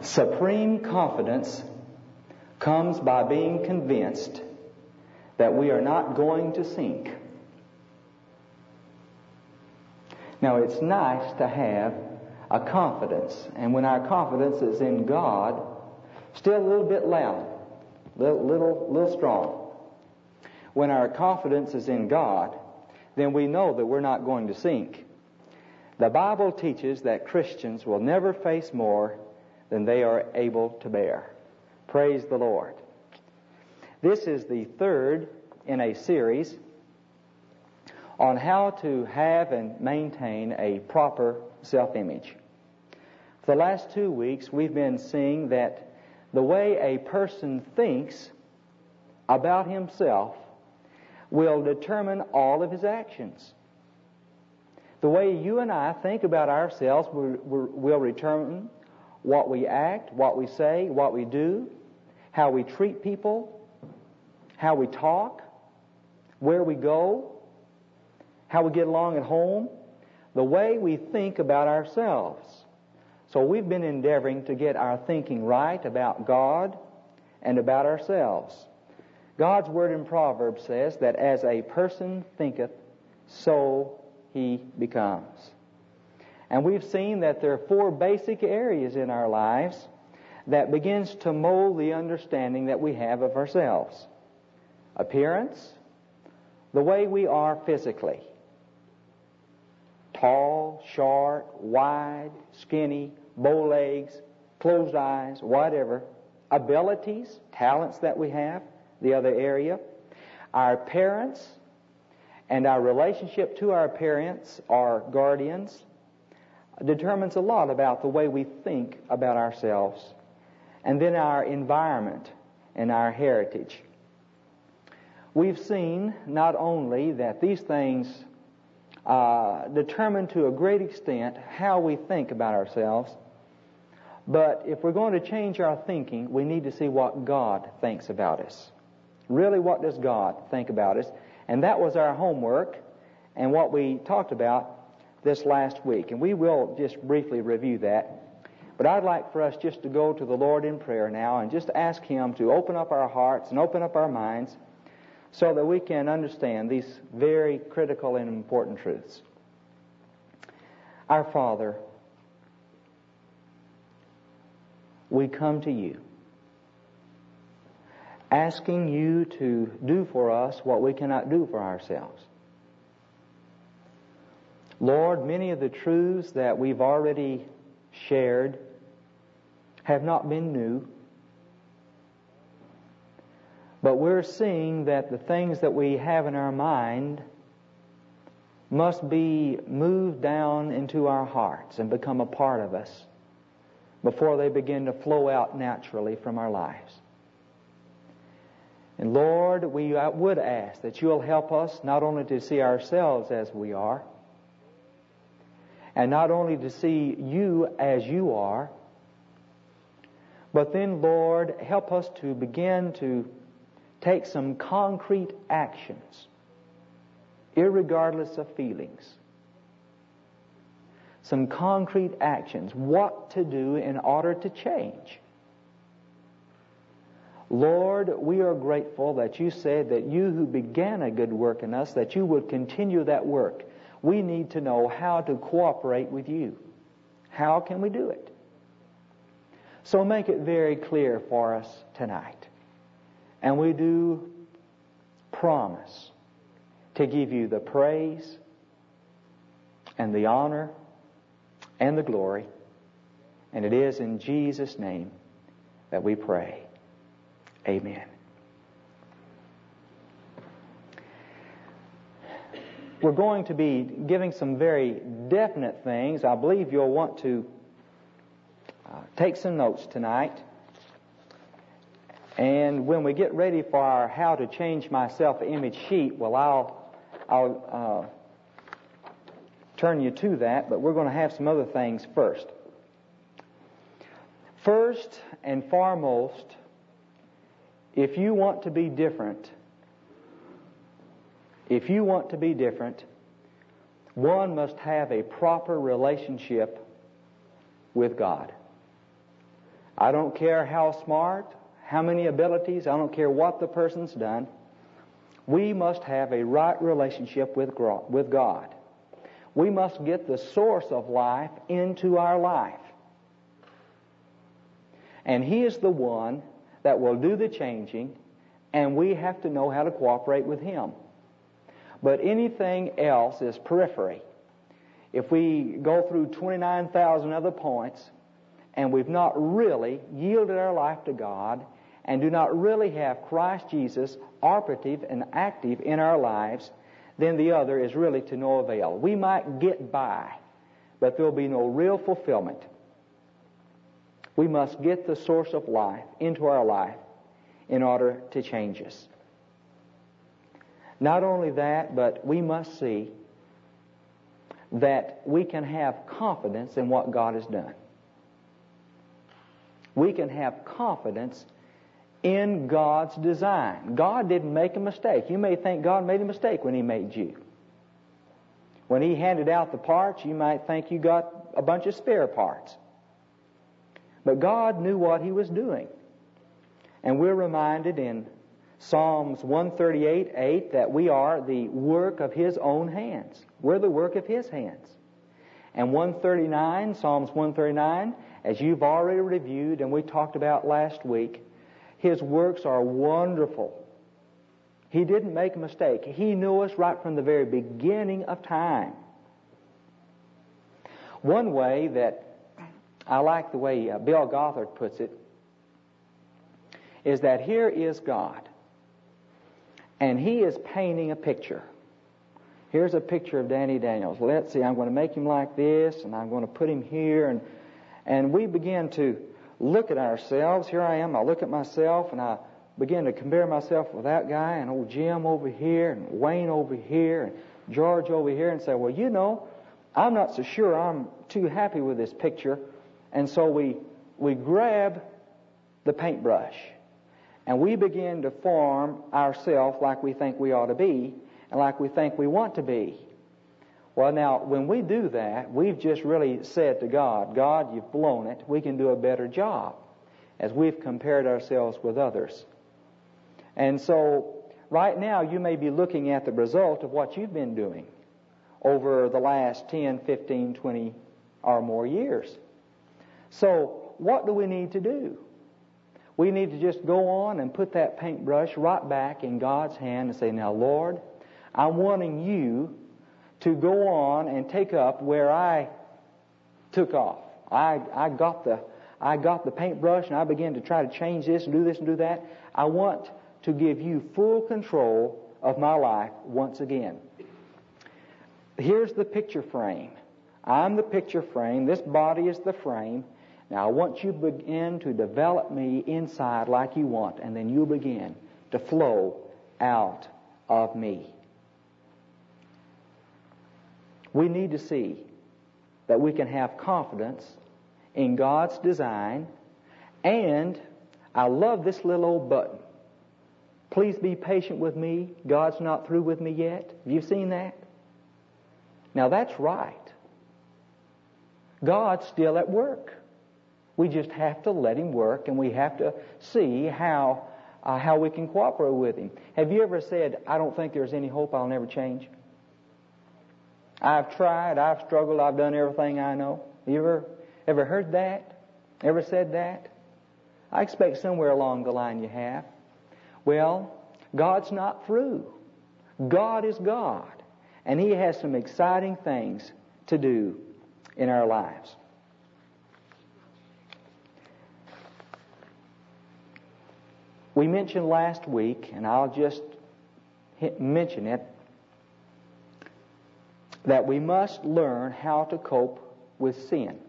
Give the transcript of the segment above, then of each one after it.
Supreme confidence comes by being convinced that we are not going to sink. Now, it's nice to have a confidence, and when our confidence is in God, still a little bit loud, little strong. When our confidence is in God, then we know that we're not going to sink. The Bible teaches that Christians will never face more than they are able to bear. Praise the Lord. This is the third in a series on how to have and maintain a proper self-image. For the last 2 weeks, we've been seeing that the way a person thinks about himself will determine all of his actions. The way you and I think about ourselves will determine what we act, what we say, what we do, how we treat people, how we talk, where we go, how we get along at home, the way we think about ourselves. So we've been endeavoring to get our thinking right about God and about ourselves. God's word in Proverbs says that as a person thinketh, so he becomes. And we've seen that there are 4 basic areas in our lives that begins to mold the understanding that we have of ourselves. Appearance, the way we are physically. Tall, short, wide, skinny, bow legs, closed eyes, whatever. Abilities, talents that we have, the other area. Our parents and our relationship to our parents, our guardians, determines a lot about the way we think about ourselves. And then our environment and our heritage. We've seen not only that these things determine to a great extent how we think about ourselves, but if we're going to change our thinking, we need to see what God thinks about us. Really, what does God think about us? And that was our homework and what we talked about this last week. And we will just briefly review that. But I'd like for us just to go to the Lord in prayer now and just ask Him to open up our hearts and open up our minds so that we can understand these very critical and important truths. Our Father, we come to you, asking you to do for us what we cannot do for ourselves. Lord, many of the truths that we've already shared have not been new, but we're seeing that the things that we have in our mind must be moved down into our hearts and become a part of us before they begin to flow out naturally from our lives. And Lord, we would ask that you'll help us not only to see ourselves as we are, and not only to see you as you are, but then, Lord, help us to begin to take some concrete actions, irregardless of feelings. Some concrete actions, what to do in order to change. Lord, we are grateful that you said that you who began a good work in us, that you would continue that work. We need to know how to cooperate with you. How can we do it? So make it very clear for us tonight. And we do promise to give you the praise and the honor and the glory. And it is in Jesus' name that we pray. Amen. We're going to be giving some very definite things. I believe you'll want to take some notes tonight. And when we get ready for our How to Change My Self-Image sheet, well, I'll turn you to that, but we're going to have some other things first. First and foremost, if you want to be different, one must have a proper relationship with God. I don't care how smart, how many abilities, I don't care what the person's done. We must have a right relationship with God. We must get the source of life into our life. And He is the one that will do the changing, and we have to know how to cooperate with Him. But anything else is periphery. If we go through 29,000 other points and we've not really yielded our life to God and do not really have Christ Jesus operative and active in our lives, then the other is really to no avail. We might get by, but there will be no real fulfillment. We must get the source of life into our life in order to change us. Not only that, but we must see that we can have confidence in what God has done. We can have confidence in God's design. God didn't make a mistake. You may think God made a mistake when He made you. When He handed out the parts, you might think you got a bunch of spare parts. But God knew what He was doing. And we're reminded in Psalms 138:8 that we are the work of His own hands. We're the work of His hands. And Psalms 139, as you've already reviewed and we talked about last week, His works are wonderful. He didn't make a mistake. He knew us right from the very beginning of time. One way that I like the way Bill Gothard puts it is that here is God, and He is painting a picture. Here's a picture of Danny Daniels. Let's see, I'm going to make him like this, and I'm going to put him here, and we begin to look at ourselves. Here I am, I look at myself, and I begin to compare myself with that guy, and old Jim over here, and Wayne over here, and George over here, and say, well, you know, I'm not so sure I'm too happy with this picture. And so we grab the paintbrush, and we begin to form ourselves like we think we ought to be, and like we think we want to be. Well, now, when we do that, we've just really said to God, God, you've blown it. We can do a better job, as we've compared ourselves with others. And so, right now, you may be looking at the result of what you've been doing over the last 10, 15, 20 or more years. So, what do we need to do? We need to just go on and put that paintbrush right back in God's hand and say, now, Lord, I'm wanting you to go on and take up where I took off. I got the paintbrush and I began to try to change this and do this and do that. I want to give you full control of my life once again. Here's the picture frame. I'm the picture frame. This body is the frame. Now I want you to begin to develop me inside like you want, and then you begin to flow out of me. We need to see that we can have confidence in God's design, and I love this little old button. Please be patient with me. God's not through with me yet. Have you seen that? Now that's right. God's still at work. We just have to let Him work, and we have to see how we can cooperate with Him. Have you ever said, I don't think there's any hope, I'll never change? I've tried, I've struggled, I've done everything I know. You ever heard that? Ever said that? I expect somewhere along the line you have. Well, God's not through. God is God, and He has some exciting things to do in our lives. We mentioned last week, and I'll just mention it, that we must learn how to cope with sin.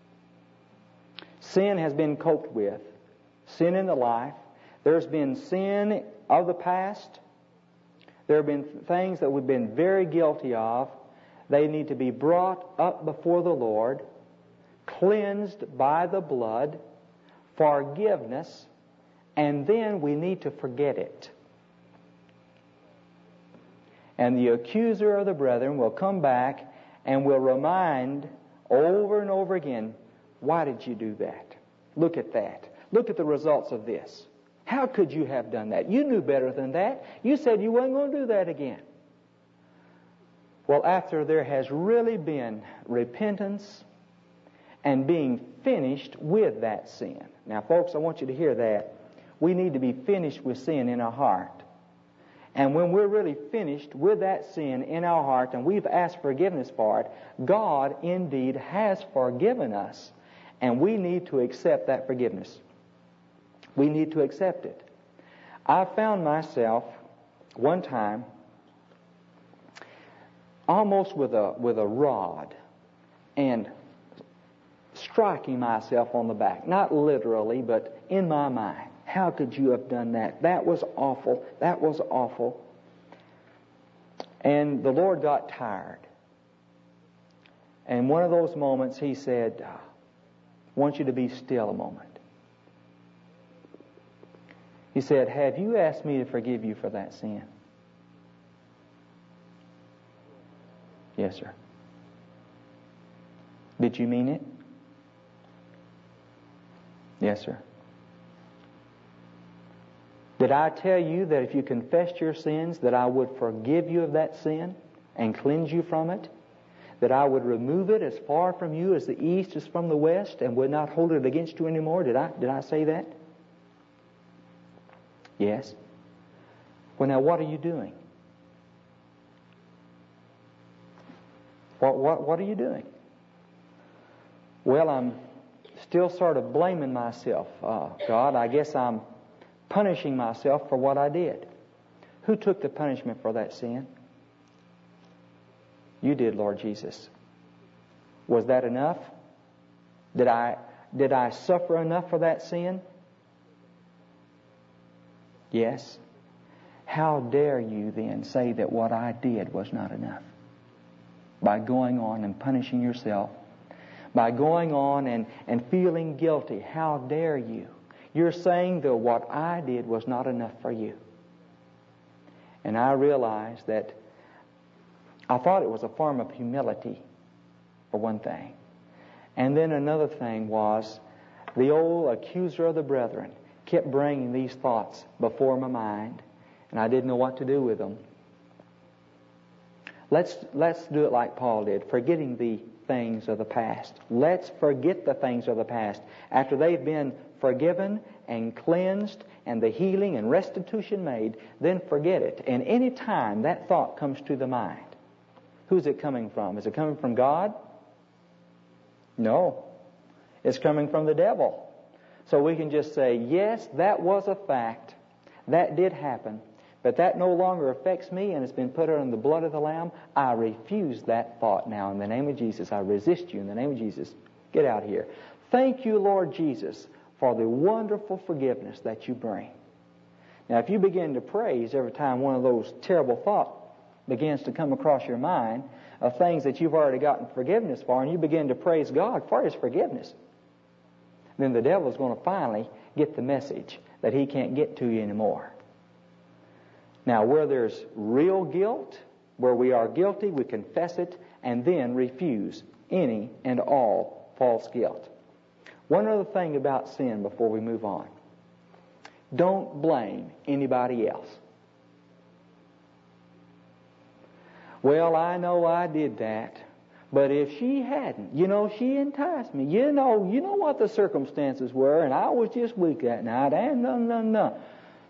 Sin has been coped with. Sin in the life. There's been sin of the past. There have been things that we've been very guilty of. They need to be brought up before the Lord, cleansed by the blood, forgiveness, and then we need to forget it. And the accuser of the brethren will come back and will remind over and over again, why did you do that? Look at that. Look at the results of this. How could you have done that? You knew better than that. You said you weren't going to do that again. Well, after there has really been repentance and being finished with that sin. Now, folks, I want you to hear that. We need to be finished with sin in our heart. And when we're really finished with that sin in our heart and we've asked forgiveness for it, God indeed has forgiven us. And we need to accept that forgiveness. We need to accept it. I found myself one time almost with a rod and striking myself on the back. Not literally, but in my mind. How could you have done that? That was awful. That was awful. And the Lord got tired. And one of those moments He said, I want you to be still a moment. He said, have you asked me to forgive you for that sin? Yes, sir. Did you mean it? Yes, sir. Did I tell you that if you confessed your sins, that I would forgive you of that sin and cleanse you from it? That I would remove it as far from you as the east is from the west and would not hold it against you anymore? Did I say that? Yes. Well, now what are you doing? What are you doing? Well, I'm still sort of blaming myself. God, I guess I'm punishing myself for what I did. Who took the punishment for that sin? You did, Lord Jesus. Was that enough? Did I suffer enough for that sin? Yes. How dare you then say that what I did was not enough? By going on and punishing yourself, by going on and feeling guilty. How dare you? You're saying that what I did was not enough for you. And I realized that I thought it was a form of humility, for one thing. And then another thing was the old accuser of the brethren kept bringing these thoughts before my mind, and I didn't know what to do with them. Let's do it like Paul did, forgetting the things of the past. Let's forget the things of the past. After they've been forgiven and cleansed and the healing and restitution made, then forget it. And any time that thought comes to the mind, who's it coming from? Is it coming from God? No. It's coming from the devil. So we can just say, yes, that was a fact. That did happen. But that no longer affects me and it's been put under the blood of the Lamb. I refuse that thought now in the name of Jesus. I resist you in the name of Jesus. Get out of here. Thank you, Lord Jesus, for the wonderful forgiveness that you bring. Now, if you begin to praise every time one of those terrible thoughts begins to come across your mind of things that you've already gotten forgiveness for, and you begin to praise God for His forgiveness, then the devil is going to finally get the message that he can't get to you anymore. Now, where there's real guilt, where we are guilty, we confess it and then refuse any and all false guilt. One other thing about sin before we move on. Don't blame anybody else. Well, I know I did that, but if she hadn't, she enticed me. You know what the circumstances were, and I was just weak that night, and no.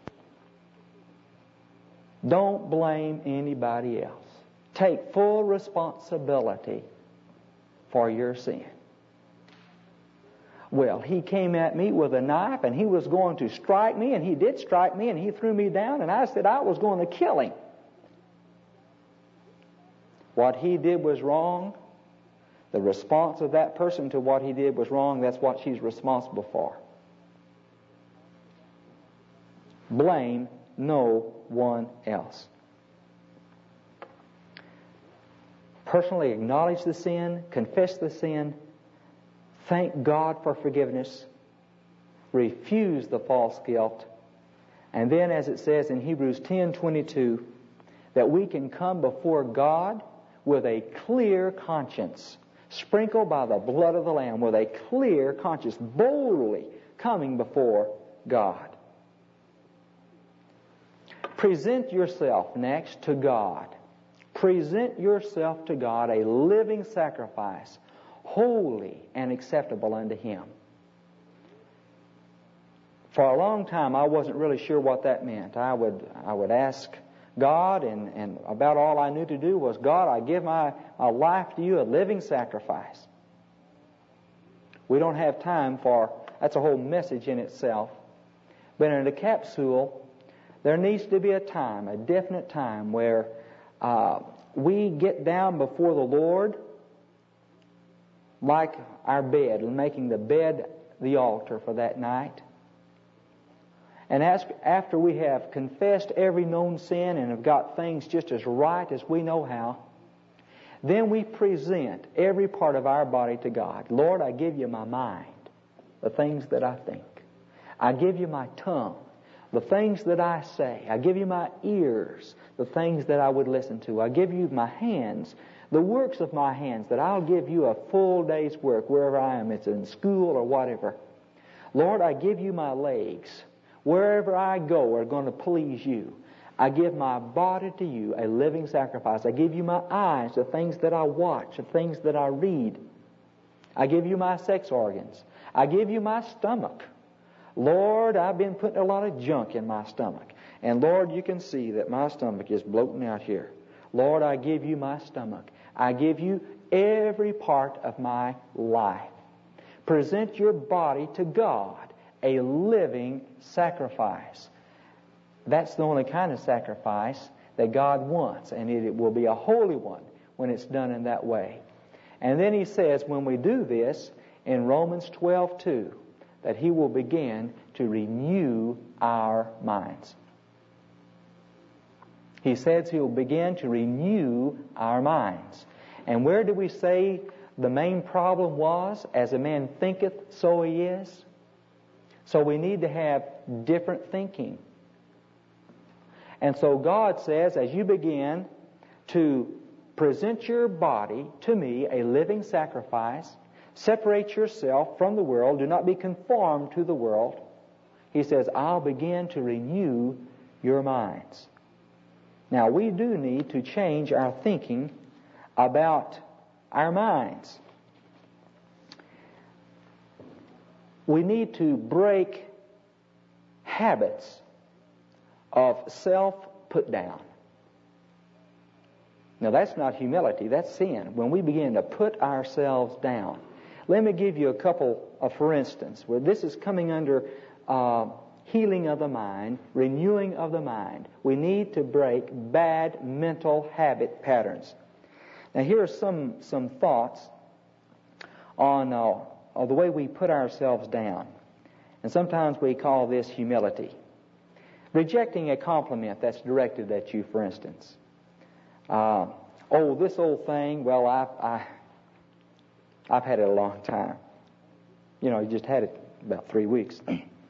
Don't blame anybody else. Take full responsibility for your sin. Well, he came at me with a knife and he was going to strike me, and he did strike me, and he threw me down, and I said I was going to kill him. What he did was wrong. The response of that person to what he did was wrong. That's what she's responsible for. Blame no one else. Personally acknowledge the sin, confess the sin, thank God for forgiveness, refuse the false guilt, and then, as it says in Hebrews 10:22, that we can come before God with a clear conscience, sprinkled by the blood of the Lamb, with a clear conscience, boldly coming before God. Present yourself next to God. Present yourself to God a living sacrifice, holy and acceptable unto Him. For a long time, I wasn't really sure what that meant. I would ask God, and about all I knew to do was, God, I give my life to you, a living sacrifice. We don't have time for, that's a whole message in itself. But in a capsule, there needs to be a time, a definite time, where we get down before the Lord like our bed, and making the bed the altar for that night. And after we have confessed every known sin and have got things just as right as we know how, then we present every part of our body to God. Lord, I give you my mind, the things that I think. I give you my tongue, the things that I say. I give you my ears, the things that I would listen to. I give you my hands, the works of my hands, that I'll give you a full day's work wherever I am. It's in school or whatever. Lord, I give you my legs. Wherever I go are going to please you. I give my body to you, a living sacrifice. I give you my eyes, the things that I watch, the things that I read. I give you my sex organs. I give you my stomach. Lord, I've been putting a lot of junk in my stomach. And Lord, you can see that my stomach is bloating out here. Lord, I give you my stomach. I give you every part of my life. Present your body to God, a living sacrifice. That's the only kind of sacrifice that God wants, and it will be a holy one when it's done in that way. And then He says, when we do this, in Romans 12:2, that He will begin to renew our minds. He says He will begin to renew our minds. And where do we say the main problem was? As a man thinketh, so he is. So we need to have different thinking. And so God says, as you begin to present your body to me, a living sacrifice, separate yourself from the world, do not be conformed to the world. He says, I'll begin to renew your minds. Now, we do need to change our thinking about our minds. We need to break habits of self-put-down. Now, that's not humility, that's sin. When we begin to put ourselves down. Let me give you a couple of, for instance, where this is coming under healing of the mind, renewing of the mind. We need to break bad mental habit patterns. Now, here are some thoughts on the way we put ourselves down. And sometimes we call this humility. Rejecting a compliment that's directed at you, for instance. This old thing, well, I've had it a long time. You know, you just had it about 3 weeks.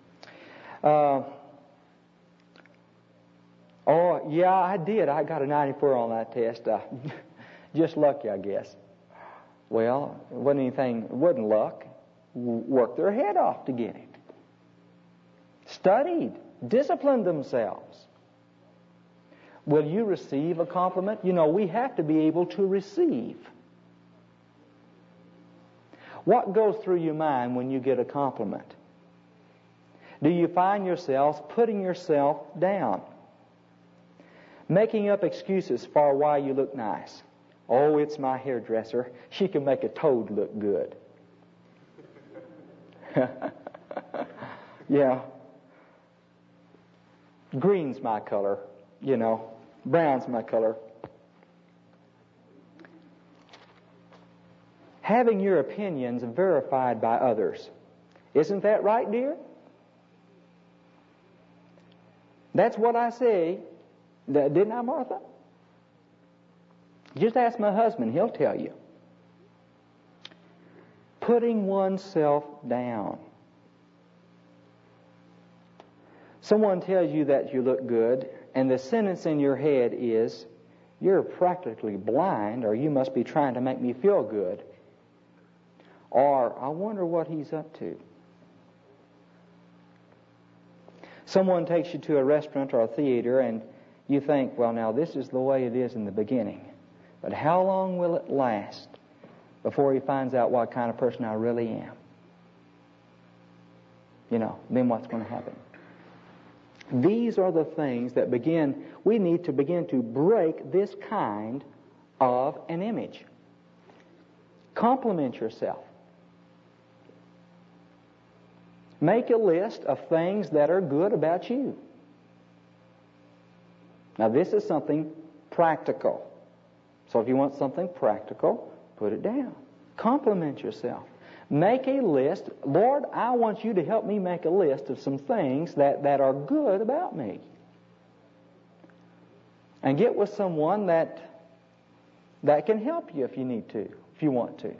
Yeah, I did. I got a 94 on that test. Just lucky, I guess. Well, it wasn't luck. Worked their head off to get it. Studied, disciplined themselves. Will you receive a compliment? You know, we have to be able to receive. What goes through your mind when you get a compliment? Do you find yourselves putting yourself down? Making up excuses for why you look nice. Oh, it's my hairdresser. She can make a toad look good. Yeah. Green's my color, you know. Brown's my color. Having your opinions verified by others. Isn't that right, dear? That's what I say. Didn't I, Martha? Just ask my husband. He'll tell you. Putting oneself down. Someone tells you that you look good, and the sentence in your head is, you're practically blind, or you must be trying to make me feel good. Or, I wonder what he's up to. Someone takes you to a restaurant or a theater and you think, well, now this is the way it is in the beginning. But how long will it last before he finds out what kind of person I really am? Then what's going to happen? These are the things that we need to begin to break this kind of an image. Compliment yourself. Make a list of things that are good about you. Now, this is something practical. So if you want something practical, put it down. Compliment yourself. Make a list. Lord, I want you to help me make a list of some things that are good about me. And get with someone that can help you if you need to, if you want to.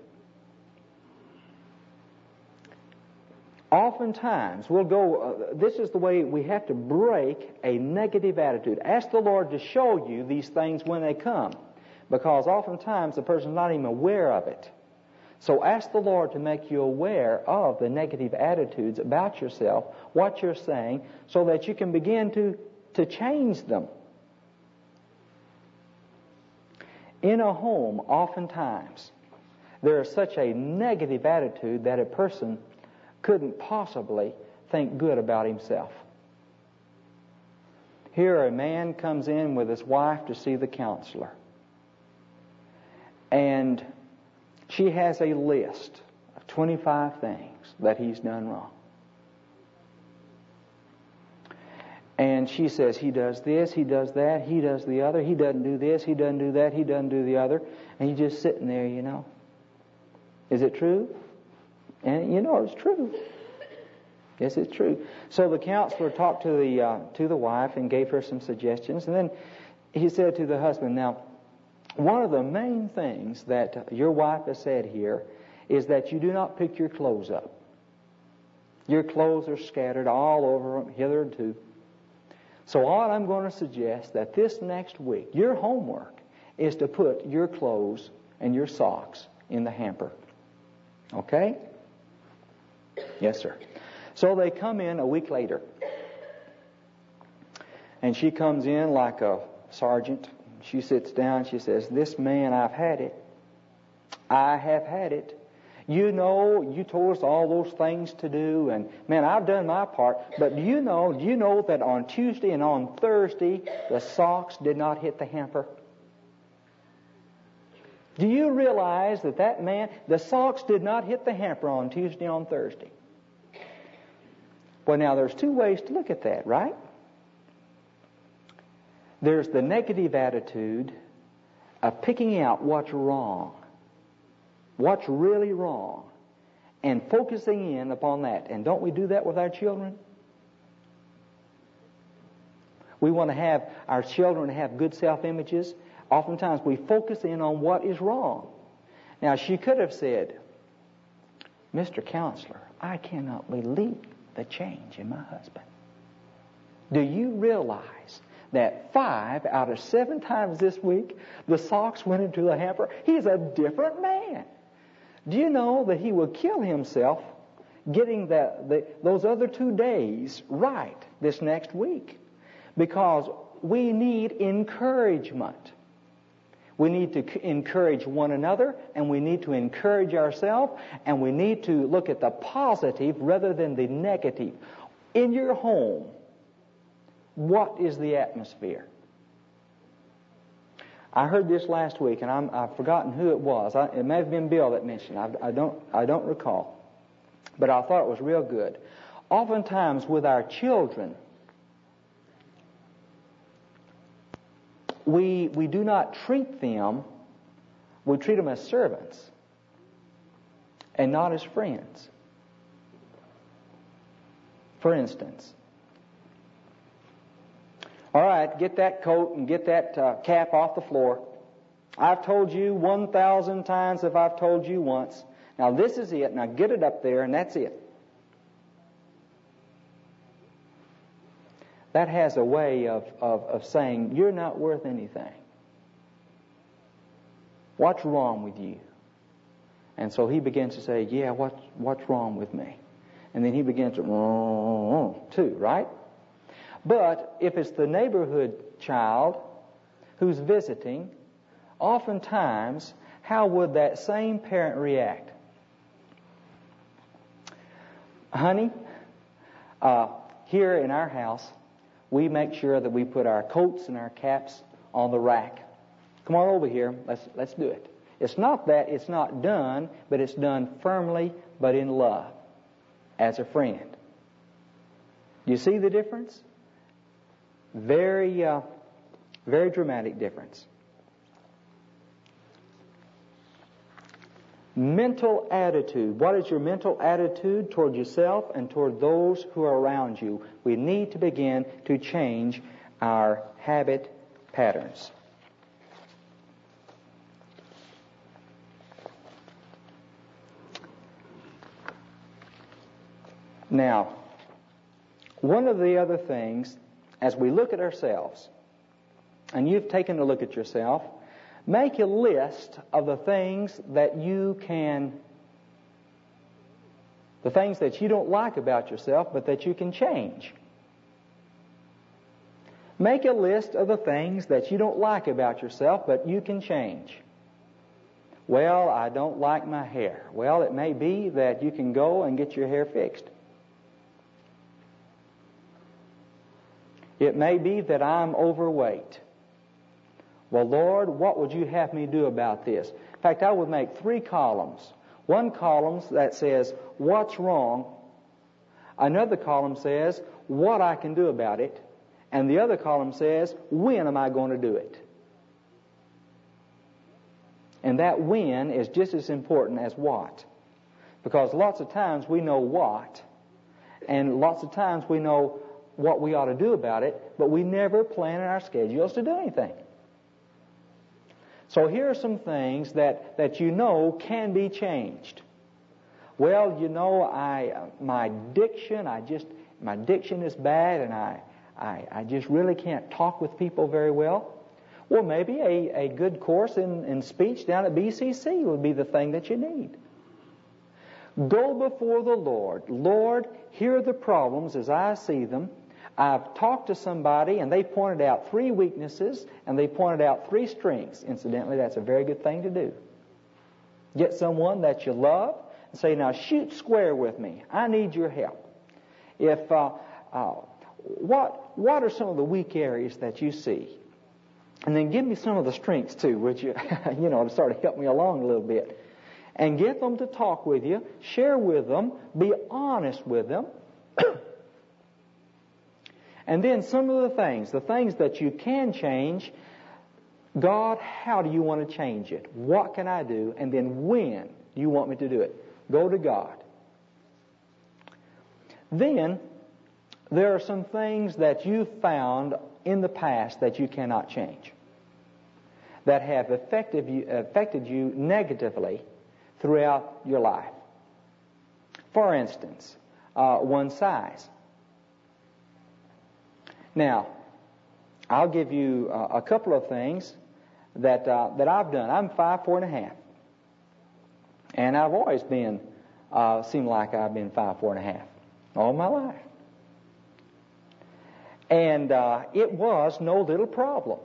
Oftentimes, this is the way we have to break a negative attitude. Ask the Lord to show you these things when they come, because oftentimes the person's not even aware of it. So ask the Lord to make you aware of the negative attitudes about yourself, what you're saying, so that you can begin to change them. In a home, oftentimes, there is such a negative attitude that a person couldn't possibly think good about himself. Here a man comes in with his wife to see the counselor. And she has a list of 25 things that he's done wrong. And she says, he does this, he does that, he does the other, he doesn't do this, he doesn't do that, he doesn't do the other. And he's just sitting there, Is it true? And it's true. Yes, it's true. So the counselor talked to the wife and gave her some suggestions. And then he said to the husband, now, one of the main things that your wife has said here is that you do not pick your clothes up. Your clothes are scattered all over hitherto. So what I'm going to suggest that this next week, your homework is to put your clothes and your socks in the hamper. Okay? Yes, sir. So they come in a week later. And she comes in like a sergeant. She sits down. She says, this man, I've had it. I have had it. You told us all those things to do. And, man, I've done my part. But do you know that on Tuesday and on Thursday, the socks did not hit the hamper? Do you realize that man, the socks did not hit the hamper on Tuesday and on Thursday? Well, now, there's two ways to look at that, right? There's the negative attitude of picking out what's wrong, what's really wrong, and focusing in upon that. And don't we do that with our children? We want to have our children have good self-images. Oftentimes we focus in on what is wrong. Now, she could have said, Mr. Counselor, I cannot believe the change in my husband. Do you realize that 5 out of 7 times this week, the socks went into the hamper? He's a different man. Do you know that he will kill himself getting those other 2 days right this next week? Because we need encouragement. We need to encourage one another, and we need to encourage ourselves, and we need to look at the positive rather than the negative. In your home, what is the atmosphere? I heard this last week, and I've forgotten who it was. It may have been Bill that mentioned it. I don't recall. But I thought it was real good. Oftentimes with our children, we do not treat them, we treat them as servants and not as friends. For instance, all right, get that coat and get that cap off the floor. I've told you 1,000 times if I've told you once. Now this is it. Now get it up there and that's it. That has a way of saying, you're not worth anything. What's wrong with you? And so he begins to say, yeah, what's wrong with me? And then he begins to, too, right? But if it's the neighborhood child who's visiting, oftentimes, how would that same parent react? Honey, here in our house, we make sure that we put our coats and our caps on the rack. Come on over here. Let's do it. It's not that it's not done, but it's done firmly, but in love, as a friend. Do you see the difference? Very, very dramatic difference. Mental attitude. What is your mental attitude toward yourself and toward those who are around you? We need to begin to change our habit patterns. Now, one of the other things, as we look at ourselves, and you've taken a look at yourself, make a list of the things that you don't like about yourself, but that you can change. Make a list of the things that you don't like about yourself, but you can change. Well, I don't like my hair. Well, it may be that you can go and get your hair fixed. It may be that I'm overweight. Well, Lord, what would you have me do about this? In fact, I would make 3 columns. One column that says, what's wrong? Another column says, what I can do about it. And the other column says, when am I going to do it? And that when is just as important as what. Because lots of times we know what, and lots of times we know what we ought to do about it, but we never plan in our schedules to do anything. So here are some things that you know can be changed. Well, you know, my diction is bad, and I just really can't talk with people very well. Well, maybe a good course in speech down at BCC would be the thing that you need. Go before the Lord. Lord, here are the problems as I see them. I've talked to somebody and they pointed out 3 weaknesses and they pointed out 3 strengths. Incidentally, that's a very good thing to do. Get someone that you love and say, now shoot square with me. I need your help. What are some of the weak areas that you see? And then give me some of the strengths too, would you? To sort of help me along a little bit. And get them to talk with you, share with them, be honest with them. And then some of the things that you can change, God, how do you want to change it? What can I do? And then when do you want me to do it? Go to God. Then there are some things that you've found in the past that you cannot change, that have affected you negatively throughout your life. For instance, one size. Now, I'll give you a couple of things that I've done. I'm 5'4.5", and I've always been seemed like I've been 5'4.5" all my life, and it was no little problem.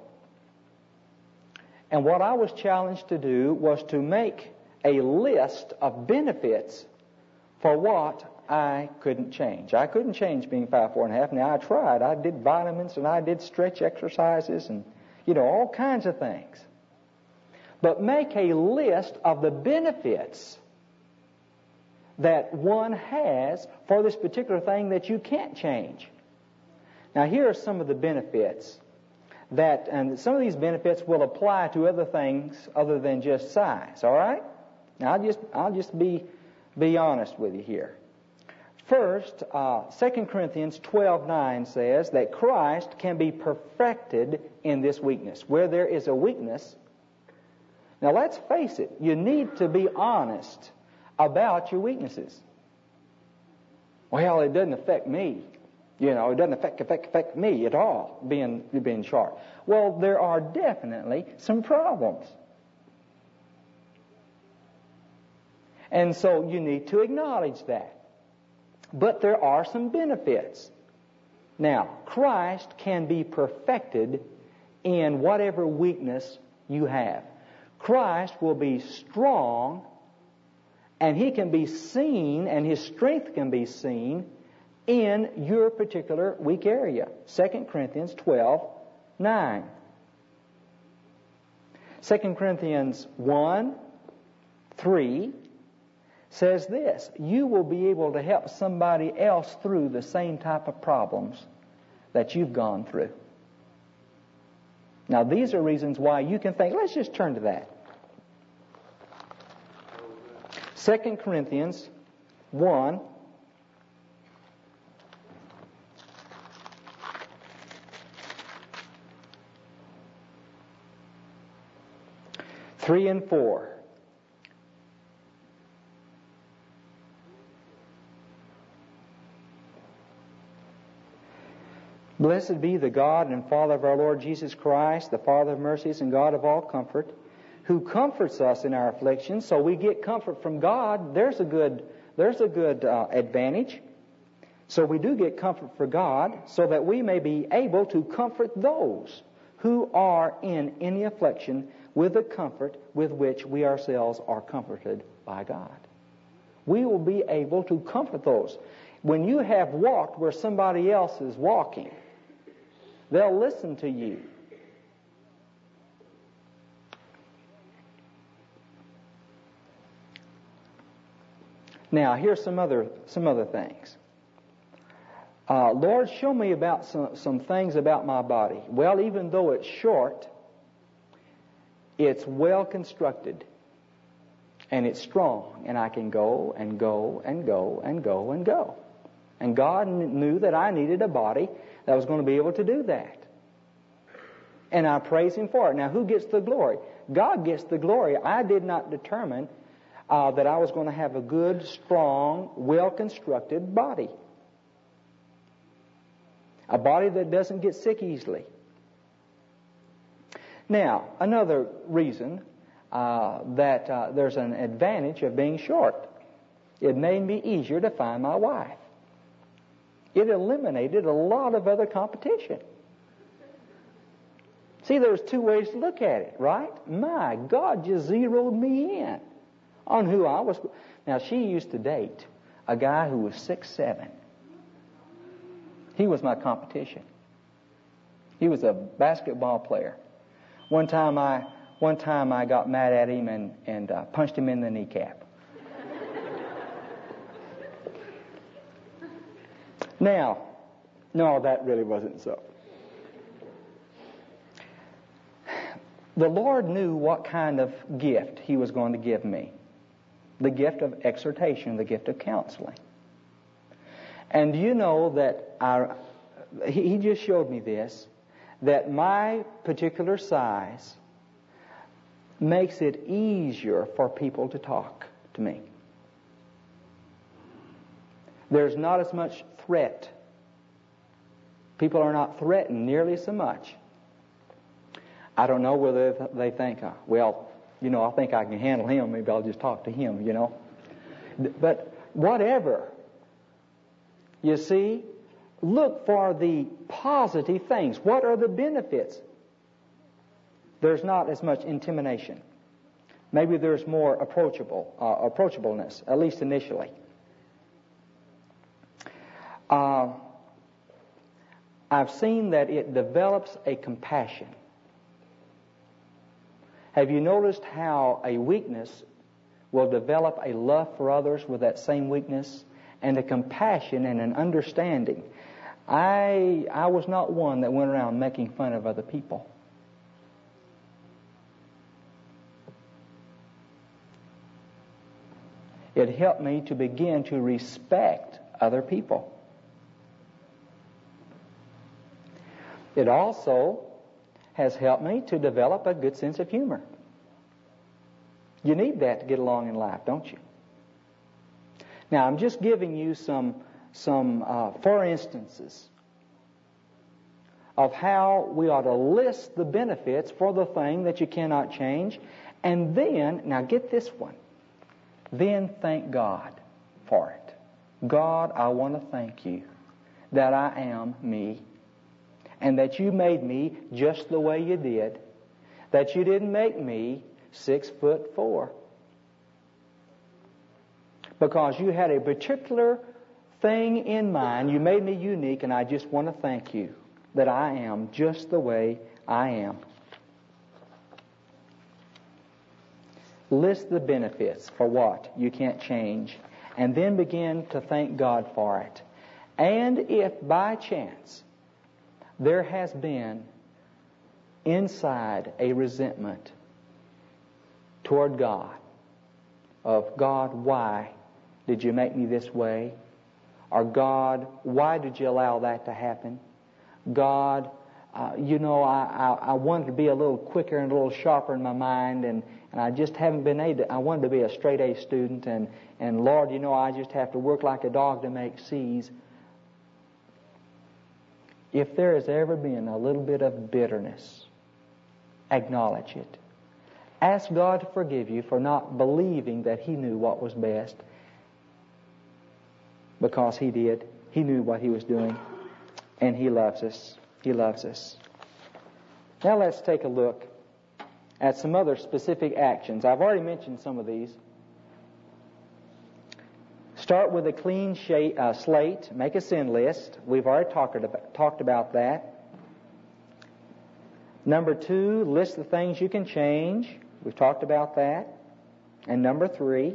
And what I was challenged to do was to make a list of benefits for what I couldn't change. I couldn't change being 5'4.5". Now I tried. I did vitamins and I did stretch exercises and, all kinds of things. But make a list of the benefits that one has for this particular thing that you can't change. Now here are some of the benefits and some of these benefits will apply to other things other than just size. All right? Now I'll just be honest with you here. First, 2 Corinthians 12:9 says that Christ can be perfected in this weakness. Where there is a weakness, now let's face it, you need to be honest about your weaknesses. Well, it doesn't affect me. It doesn't affect me at all, being short. Well, there are definitely some problems. And so you need to acknowledge that. But there are some benefits. Now, Christ can be perfected in whatever weakness you have. Christ will be strong, and He can be seen, and His strength can be seen in your particular weak area. 2 Corinthians 12:9. 2 Corinthians 1:3 says this: you will be able to help somebody else through the same type of problems that you've gone through. Now, these are reasons why you can think, let's just turn to that. 2 Corinthians 1. Three and 4. Blessed be the God and Father of our Lord Jesus Christ, the Father of mercies and God of all comfort, who comforts us in our afflictions. So we get comfort from God. There's a good advantage. So we do get comfort from God, so that we may be able to comfort those who are in any affliction with the comfort with which we ourselves are comforted by God. We will be able to comfort those. When you have walked where somebody else is walking, they'll listen to you. Now, here's some other things. Lord, show me about some things about my body. Well, even though it's short, it's well constructed, and it's strong, and I can go and go and go and go and go. And God knew that I needed a body that was going to be able to do that. And I praise Him for it. Now, who gets the glory? God gets the glory. I did not determine that I was going to have a good, strong, well-constructed body. A body that doesn't get sick easily. Now, another reason that there's an advantage of being short. It made me easier to find my wife. It eliminated a lot of other competition. See, there's two ways to look at it, right? My God just zeroed me in on who I was. Now, she used to date a guy who was 6'7". He was my competition. He was a basketball player. One time I got mad at him and punched him in the kneecap. Now, no, that really wasn't so. The Lord knew what kind of gift He was going to give me. The gift of exhortation, the gift of counseling. And you know that He just showed me this, that my particular size makes it easier for people to talk to me. There's not as much threat. People are not threatened nearly so much. I don't know whether they think, I think I can handle him. Maybe I'll just talk to him, But whatever. You see, look for the positive things. What are the benefits? There's not as much intimidation. Maybe there's more approachableness, at least initially. I've seen that it develops a compassion. Have you noticed how a weakness will develop a love for others with that same weakness, and a compassion and an understanding? I was not one that went around making fun of other people. It helped me to begin to respect other people. It also has helped me to develop a good sense of humor. You need that to get along in life, don't you? Now, I'm just giving you some for instances of how we ought to list the benefits for the thing that you cannot change. And then, now get this one. then thank God for it. God, I want to thank you that I am me, and that you made me just the way you did, that you didn't make me 6'4", because you had a particular thing in mind. You made me unique, and I just want to thank you that I am just the way I am. List the benefits for what you can't change, and then begin to thank God for it. And if by chance there has been inside a resentment toward God, of God, why did you make me this way? Or God, why did you allow that to happen? God, I wanted to be a little quicker and a little sharper in my mind, and I just haven't been able to. I wanted to be a straight A student, and Lord, I just have to work like a dog to make C's. If there has ever been a little bit of bitterness, acknowledge it. Ask God to forgive you for not believing that He knew what was best, because He did. He knew what He was doing, and He loves us. He loves us. Now let's take a look at some other specific actions. I've already mentioned some of these. Start with a clean slate. Make a sin list. We've already talked about that. Number 2, list the things you can change. We've talked about that. And number 3.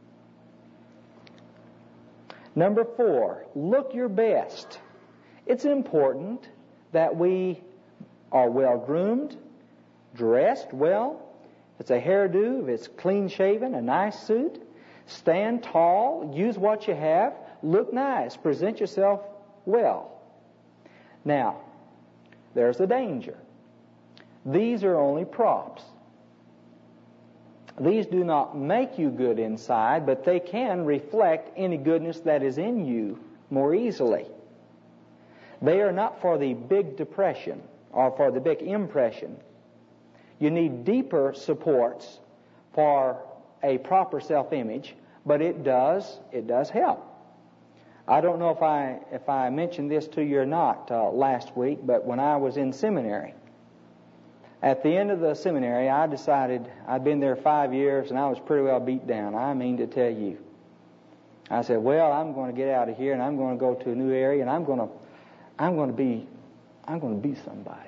Number 4, look your best. It's important that we are well-groomed, dressed well. If it's a hairdo, if it's clean-shaven, a nice suit. Stand tall, use what you have, look nice, present yourself well. Now, there's the danger. These are only props. These do not make you good inside, but they can reflect any goodness that is in you more easily. They are not for the big depression or for the big impression. You need deeper supports for a proper self-image, but it does help. I don't know if I mentioned this to you or not last week, but when I was in seminary, at the end of the seminary, I decided I'd been there 5 years and I was pretty well beat down. I mean to tell you. I said, well, I'm going to get out of here and I'm going to go to a new area and I'm going to be somebody.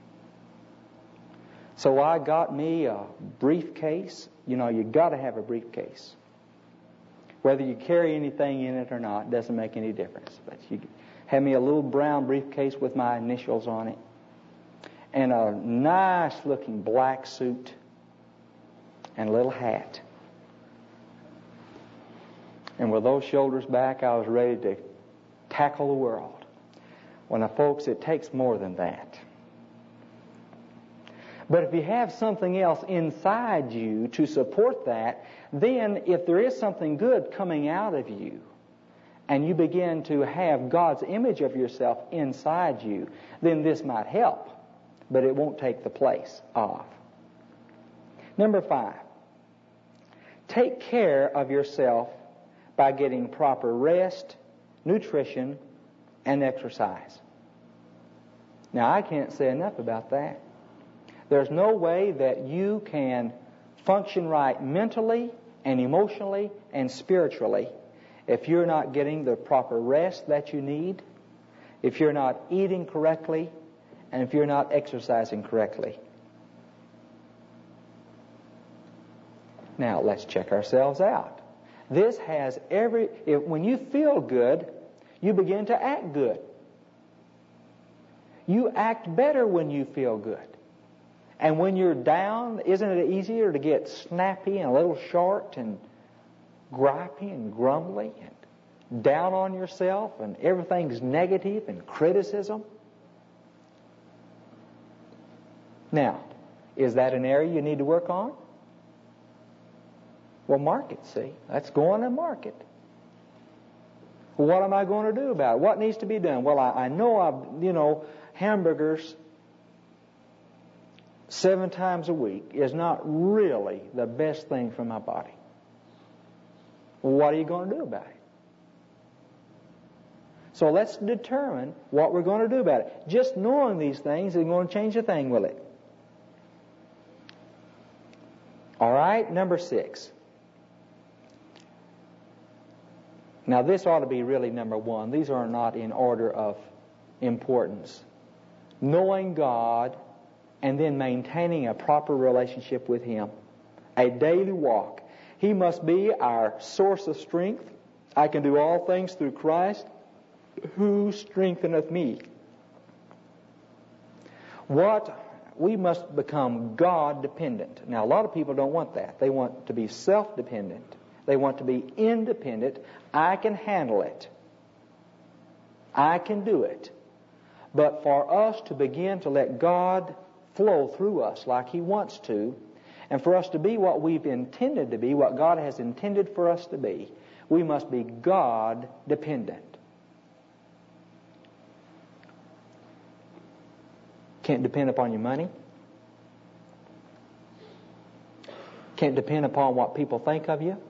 So I got me a briefcase. You got to have a briefcase. Whether you carry anything in it or not doesn't make any difference. But you have me a little brown briefcase with my initials on it, and a nice-looking black suit, and a little hat. And with those shoulders back, I was ready to tackle the world. Well, now, folks, it takes more than that. But if you have something else inside you to support that, then if there is something good coming out of you, and you begin to have God's image of yourself inside you, then this might help, but it won't take the place of. Number 5, take care of yourself by getting proper rest, nutrition, and exercise. Now, I can't say enough about that. There's no way that you can function right mentally and emotionally and spiritually if you're not getting the proper rest that you need, if you're not eating correctly, and if you're not exercising correctly. Now, let's check ourselves out. This has when you feel good, you begin to act good. You act better when you feel good. And when you're down, isn't it easier to get snappy and a little short and gripey and grumbly and down on yourself and everything's negative and criticism? Now, is that an area you need to work on? Well, mark it, see. Let's go on and mark it. Well, what am I going to do about it? What needs to be done? Well, I know hamburgers 7 times a week is not really the best thing for my body. Well, what are you going to do about it? So let's determine what we're going to do about it. Just knowing these things isn't going to change a thing, will it? All right, number 6. Now this ought to be really number 1. These are not in order of importance. Knowing God and then maintaining a proper relationship with Him. A daily walk. He must be our source of strength. I can do all things through Christ who strengtheneth me. We must become God-dependent. Now, a lot of people don't want that. They want to be self-dependent. They want to be independent. I can handle it. I can do it. But for us to begin to let God flow through us like He wants to, and for us to be what we've intended to be, what God has intended for us to be, we must be God-dependent. Can't depend upon your money. Can't depend upon what people think of you.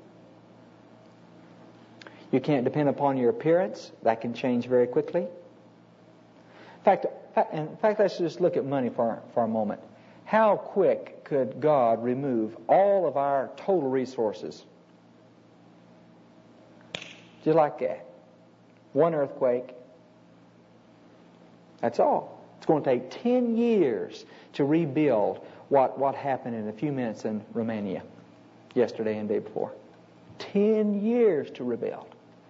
You can't depend upon your appearance. That can change very quickly. In fact, let's just look at money for a moment. How quick could God remove all of our total resources? Just like that. One earthquake. That's all. It's going to take 10 years to rebuild what happened in a few minutes in Romania yesterday and the day before. 10 years to rebuild.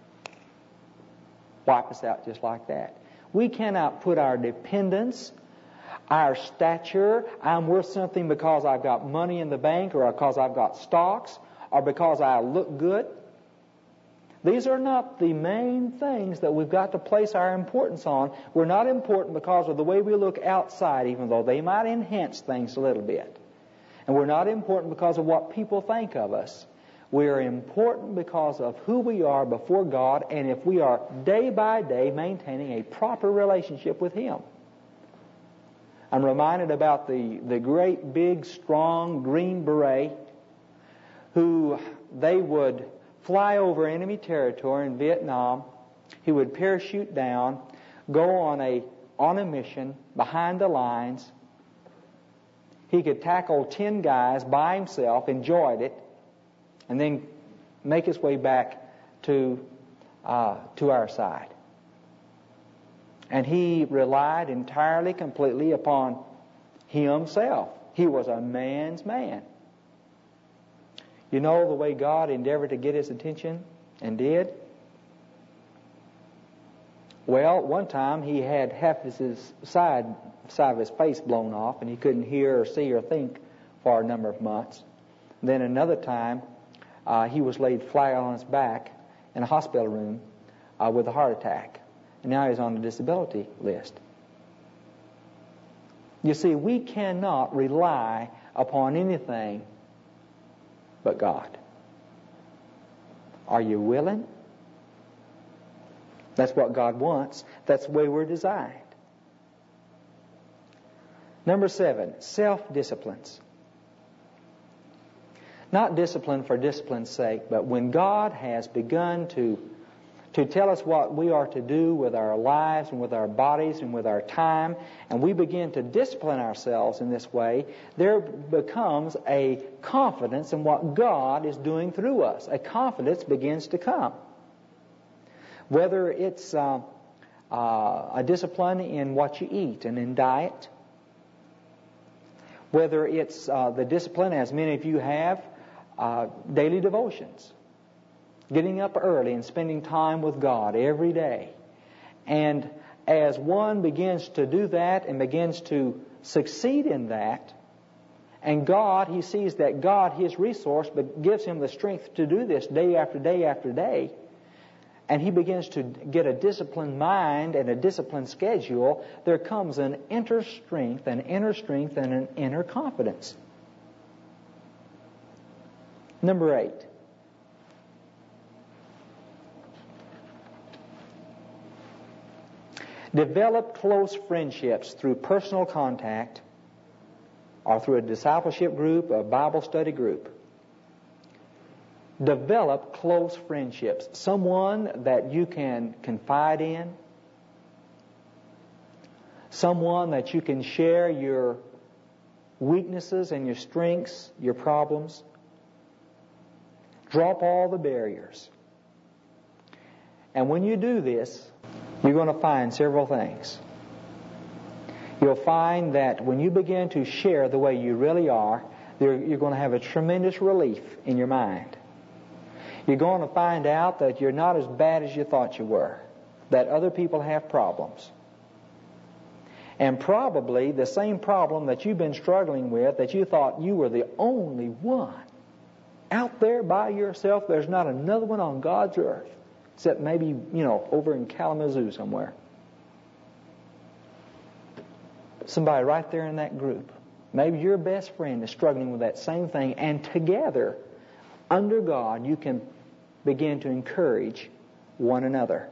Wipe us out just like that. We cannot put our dependence, our stature, I'm worth something because I've got money in the bank or because I've got stocks or because I look good. These are not the main things that we've got to place our importance on. We're not important because of the way we look outside, even though they might enhance things a little bit. And we're not important because of what people think of us. We are important because of who we are before God, and if we are day by day maintaining a proper relationship with Him. I'm reminded about the great, big, strong Green Beret who they would fly over enemy territory in Vietnam. He would parachute down, go on a mission behind the lines. He could tackle 10 guys by himself, enjoyed it, and then make his way back to our side. And he relied entirely, completely upon himself. He was a man's man. You know the way God endeavored to get his attention and did? Well, one time he had half his side of his face blown off and he couldn't hear or see or think for a number of months. Then another time he was laid flat on his back in a hospital room with a heart attack. And now he's on the disability list. You see, we cannot rely upon anything but God. Are you willing? That's what God wants. That's the way we're designed. Number 7, self-disciplines. Not discipline for discipline's sake, but when God has begun to tell us what we are to do with our lives and with our bodies and with our time, and we begin to discipline ourselves in this way, there becomes a confidence in what God is doing through us. A confidence begins to come. Whether it's a discipline in what you eat and in diet, whether it's the discipline, as many of you have, daily devotions. Getting up early and spending time with God every day. And as one begins to do that and begins to succeed in that, and God, he sees that God, his resource, but gives him the strength to do this day after day after day, and he begins to get a disciplined mind and a disciplined schedule, there comes an inner strength and an inner confidence. Number 8. Develop close friendships through personal contact or through a discipleship group, a Bible study group. Develop close friendships. Someone that you can confide in. Someone that you can share your weaknesses and your strengths, your problems. Drop all the barriers. And when you do this, you're going to find several things. You'll find that when you begin to share the way you really are, you're going to have a tremendous relief in your mind. You're going to find out that you're not as bad as you thought you were, that other people have problems. And probably the same problem that you've been struggling with, that you thought you were the only one. Out there by yourself, there's not another one on God's earth, except maybe, over in Kalamazoo somewhere. Somebody right there in that group. Maybe your best friend is struggling with that same thing, and together, under God, you can begin to encourage one another.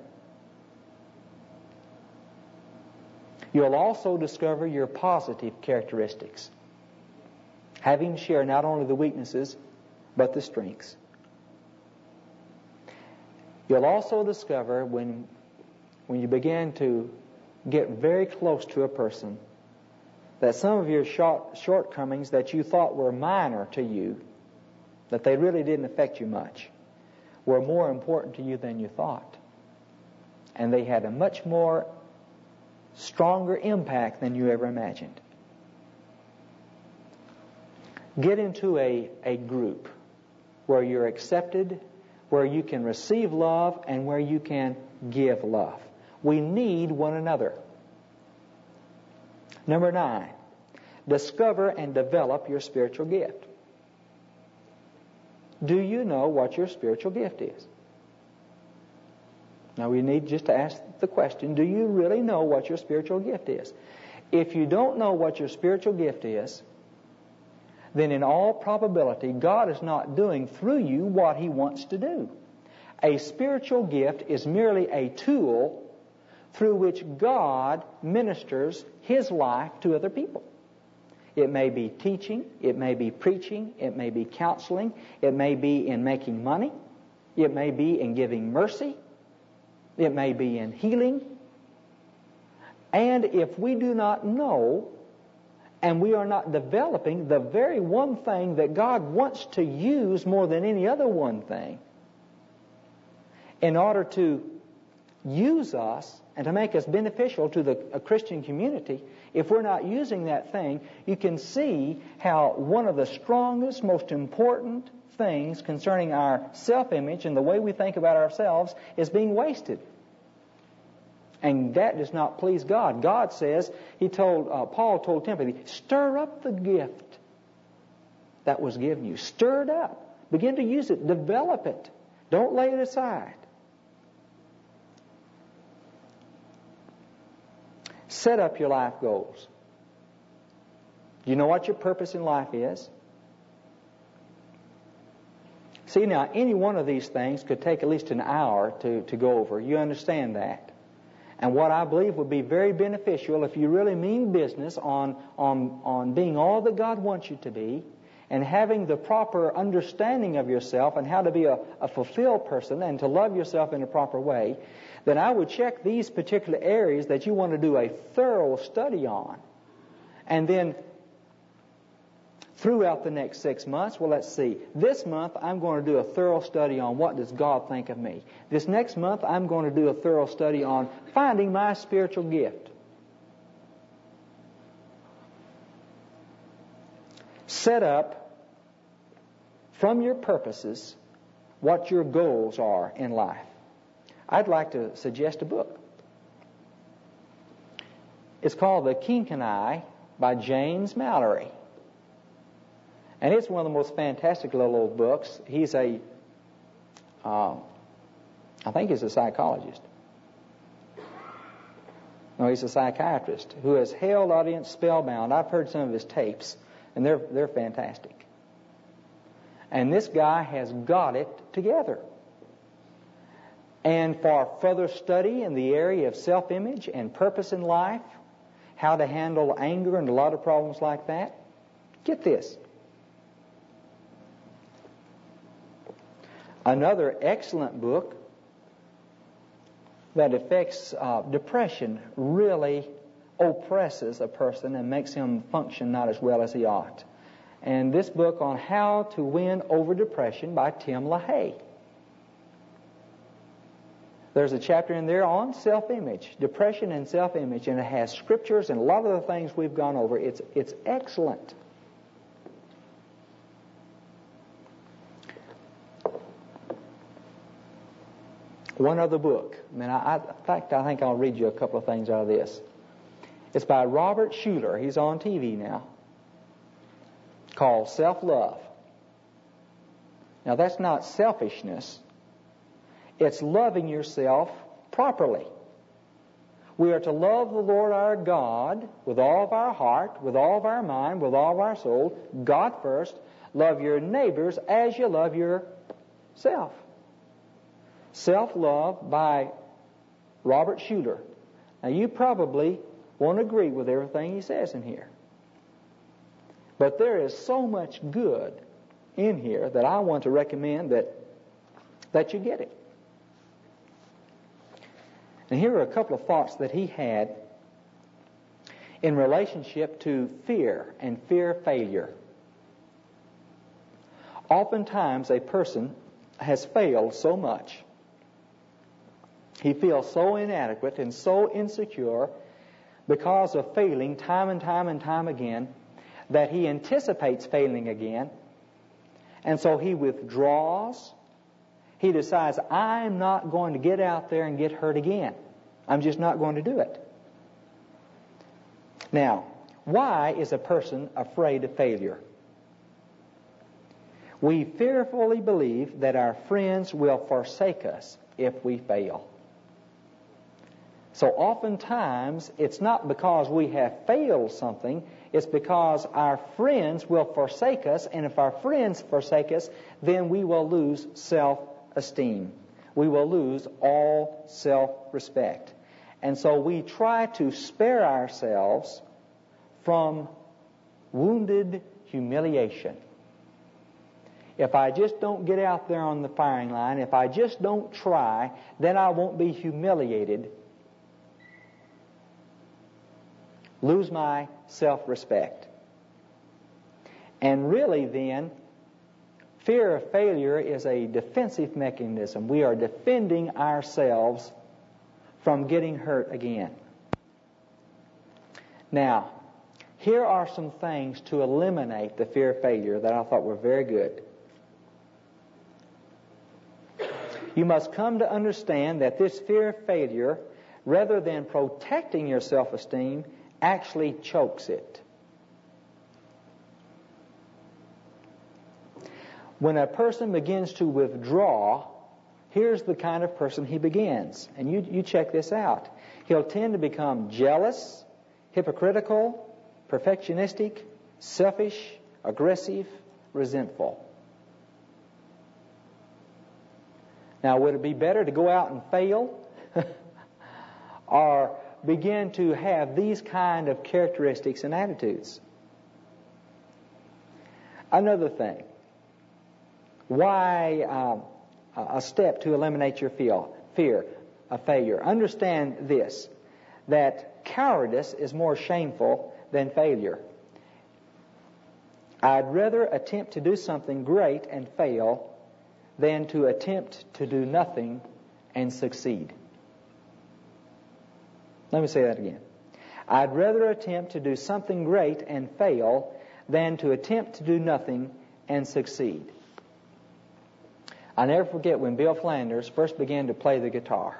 You'll also discover your positive characteristics, having shared not only the weaknesses, but the strengths. You'll also discover when you begin to get very close to a person, that some of your shortcomings that you thought were minor to you, that they really didn't affect you much, were more important to you than you thought. And they had a much more stronger impact than you ever imagined. Get into a group where you're accepted, where you can receive love, and where you can give love. We need one another. Number 9, discover and develop your spiritual gift. Do you know what your spiritual gift is? Now we need just to ask the question, do you really know what your spiritual gift is? If you don't know what your spiritual gift is, then in all probability, God is not doing through you what He wants to do. A spiritual gift is merely a tool through which God ministers His life to other people. It may be teaching, it may be preaching, it may be counseling, it may be in making money, it may be in giving mercy, it may be in healing. And if we do not know, and we are not developing the very one thing that God wants to use more than any other one thing, in order to use us and to make us beneficial to the Christian community, if we're not using that thing, you can see how one of the strongest, most important things concerning our self-image and the way we think about ourselves is being wasted. And that does not please God. God says, Paul told Timothy, stir up the gift that was given you. Stir it up. Begin to use it. Develop it. Don't lay it aside. Set up your life goals. Do you know what your purpose in life is? See, now, any one of these things could take at least an hour to go over. You understand that. And what I believe would be very beneficial if you really mean business on being all that God wants you to be, and having the proper understanding of yourself and how to be a fulfilled person and to love yourself in a proper way, then I would check these particular areas that you want to do a thorough study on. And then throughout the next 6 months, well, let's see. This month, I'm going to do a thorough study on what does God think of me. This next month, I'm going to do a thorough study on finding my spiritual gift. Set up from your purposes what your goals are in life. I'd like to suggest a book. It's called The King and I by James Mallory. And it's one of the most fantastic little old books. He's I think he's a psychologist. No, he's a psychiatrist who has held audience spellbound. I've heard some of his tapes, and they're fantastic. And this guy has got it together. And for further study in the area of self-image and purpose in life, how to handle anger and a lot of problems like that, get this. Another excellent book that affects depression really oppresses a person and makes him function not as well as he ought. And this book on How to Win Over Depression by Tim LaHaye. There's a chapter in there on self-image, depression and self-image, and it has scriptures and a lot of the things we've gone over. It's excellent. One other book. In fact, I think I'll read you a couple of things out of this. It's by Robert Schuller. He's on TV now. Called Self-Love. Now, that's not selfishness. It's loving yourself properly. We are to love the Lord our God with all of our heart, with all of our mind, with all of our soul. God first. Love your neighbors as you love yourself. Self-Love by Robert Schuller. Now, you probably won't agree with everything he says in here. But there is so much good in here that I want to recommend that you get it. And here are a couple of thoughts that he had in relationship to fear and fear failure. Oftentimes a person has failed so much. He feels so inadequate and so insecure because of failing time and time and time again that he anticipates failing again. And so he withdraws. He decides, I'm not going to get out there and get hurt again. I'm just not going to do it. Now, why is a person afraid of failure? We fearfully believe that our friends will forsake us if we fail. So oftentimes, it's not because we have failed something, it's because our friends will forsake us, and if our friends forsake us, then we will lose self-esteem. We will lose all self-respect. And so we try to spare ourselves from wounded humiliation. If I just don't get out there on the firing line, if I just don't try, then I won't be humiliated. Lose my self-respect. And really then, fear of failure is a defensive mechanism. We are defending ourselves from getting hurt again. Now, here are some things to eliminate the fear of failure that I thought were very good. You must come to understand that this fear of failure, rather than protecting your self-esteem, actually chokes it. When a person begins to withdraw, here's the kind of person he begins. And you check this out. He'll tend to become jealous, hypocritical, perfectionistic, selfish, aggressive, resentful. Now, would it be better to go out and fail or begin to have these kind of characteristics and attitudes? Another thing. Why a step to eliminate your fear of failure? Understand this, that cowardice is more shameful than failure. I'd rather attempt to do something great and fail than to attempt to do nothing and succeed. Let me say that again. I'd rather attempt to do something great and fail than to attempt to do nothing and succeed. I'll never forget when Bill Flanders first began to play the guitar.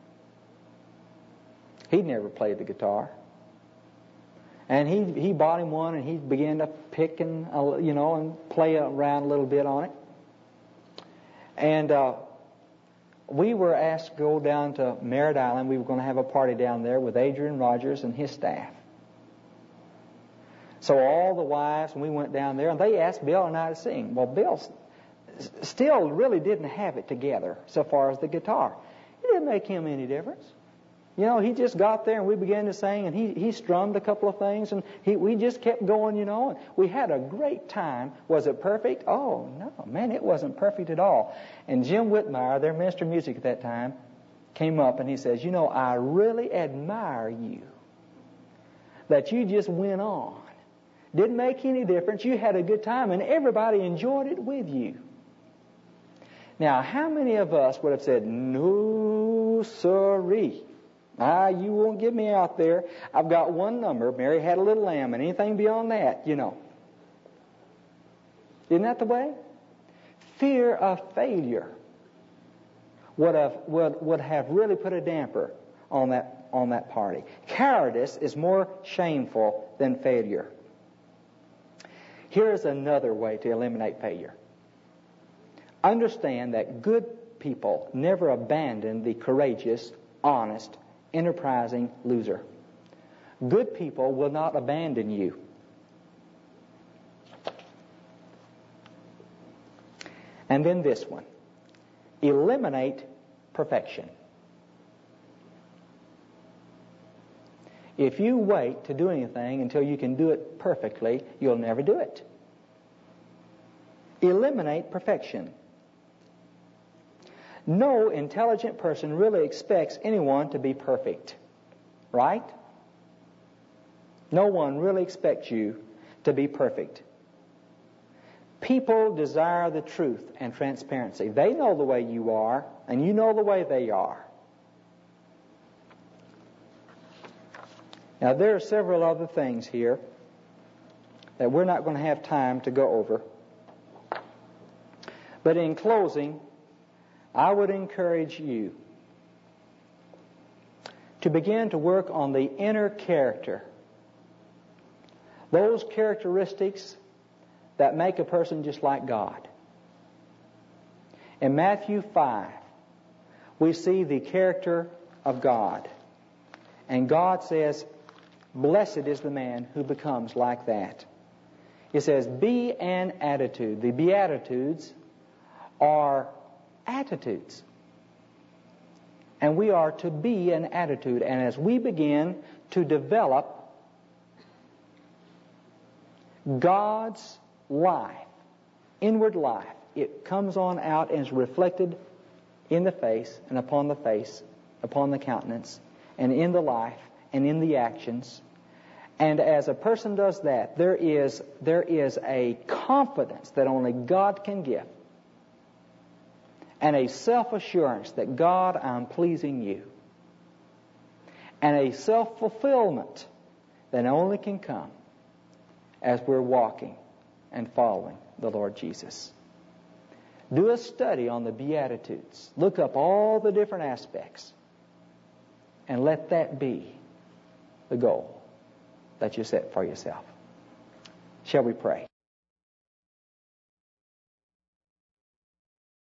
He'd never played the guitar. And he bought him one and he began to pick and play around a little bit on it. And we were asked to go down to Merritt Island. We were going to have a party down there with Adrian Rogers and his staff. So all the wives, and we went down there, and they asked Bill and I to sing. Well, Bill still really didn't have it together so far as the guitar. It didn't make him any difference. You know, he just got there and we began to sing, and he strummed a couple of things, and we just kept going, you know, and we had a great time. Was it perfect? Oh, no, man, it wasn't perfect at all. And Jim Whitmire, their minister of music at that time, came up and he says, you know, I really admire you, that you just went on. Didn't make any difference. You had a good time, and everybody enjoyed it with you. Now, how many of us would have said, no, sirree. You won't get me out there. I've got one number. Mary had a little lamb, and anything beyond that, you know. Isn't that the way? Fear of failure would have really put a damper on that party. Cowardice is more shameful than failure. Here's another way to eliminate failure. Understand that good people never abandon the courageous, honest, enterprising loser. Good people will not abandon you. And then this one. Eliminate perfection. If you wait to do anything until you can do it perfectly, you'll never do it. Eliminate perfection. No intelligent person really expects anyone to be perfect, right? No one really expects you to be perfect. People desire the truth and transparency. They know the way you are, and you know the way they are. Now, there are several other things here that we're not going to have time to go over. But in closing, I would encourage you to begin to work on the inner character. Those characteristics that make a person just like God. In Matthew 5, we see the character of God. And God says, blessed is the man who becomes like that. It says, be an attitude. The Beatitudes are attitudes. And we are to be an attitude. And as we begin to develop God's life, inward life, it comes on out and is reflected in the face, upon the countenance, and in the life, and in the actions. And as a person does that, there is a confidence that only God can give, and a self-assurance that, God, I'm pleasing you, and a self-fulfillment that only can come as we're walking and following the Lord Jesus. Do a study on the Beatitudes. Look up all the different aspects, and let that be the goal that you set for yourself. Shall we pray?